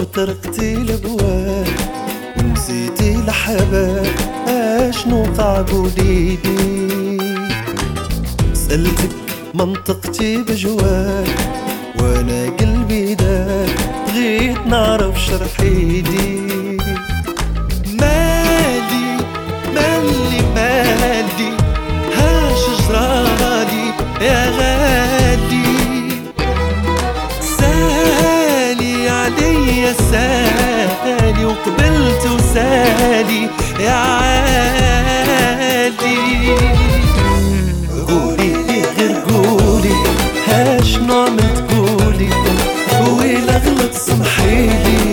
وطرقتي الابواب ونسيتي الحباب، اشنو وقع قوليلي؟ سألتك منطقتي بجواب وانا قلبي داب، بغيت نعرف شرحيلي. مالي مالي مالي هاش جرالي يا غالي، سالي عليا سالي وقبلت وسالي يا عالي. قولي لي غير قولي هاشنو عملت قولي، ويلا غلط سمحيلي.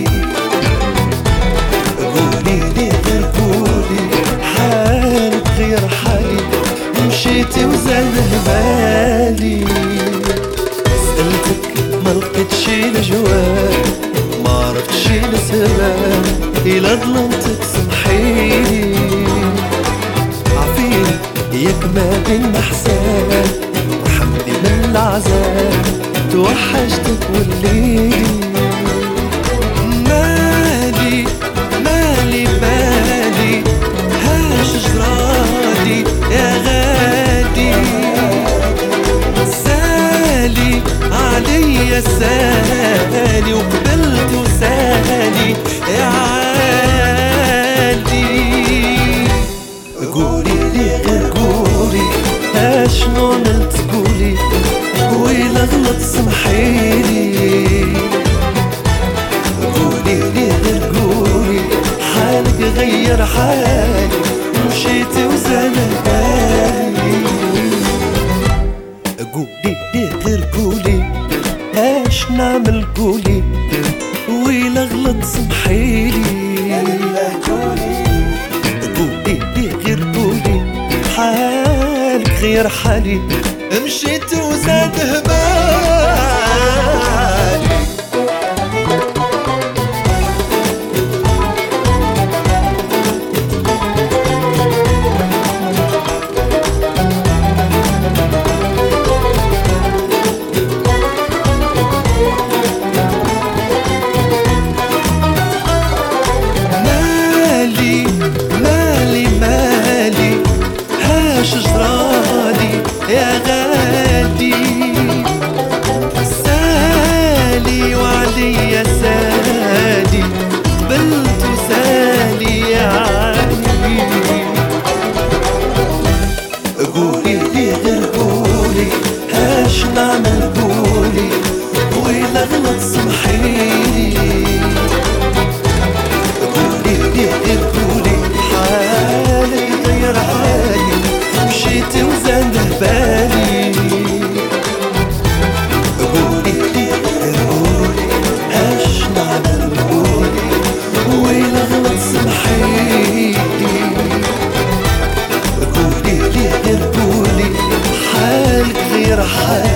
قولي لي غير قولي حالك غير حالي، مشيتي وزاد بالي. سألتك ما لقيتش الجواب، ما عرفتش السبب، إلا ظلمتك سمحيلي. عفيني ياك ما بين محساب، ارحمني من العذاب، توحشتك والليل. مالي مالي مالي هاش جرالي يا غالي، سالي عليا سالي وقبلت وسالي يا عالي. قولي لي غير قولي اشنو عملت قولي، ويلا غلط سمحيلي. قولي لي غير قولي حالك غير حالي، مشيتي وزاد بالي. قولي لي غير قولي اش نعمل قولي، ويلا غلط سمحيلي. قولي لي غير قولي حالك غير حالي، مشيت وزاد هبالي. يا غالي سالي وعليا سالي، قبلت وسالي يا عالي. قولي لي غير قولي هاش نعمل قولي، ويلا غلط سمحيلي. قولي لي غير قولي حالي غير حالي، مشيتي وزاد بالي. قولي لي غير قولي اش نعمل قولي، ويلا غلط سمحيلي. قولي لي غير قولي حالك غير حالي،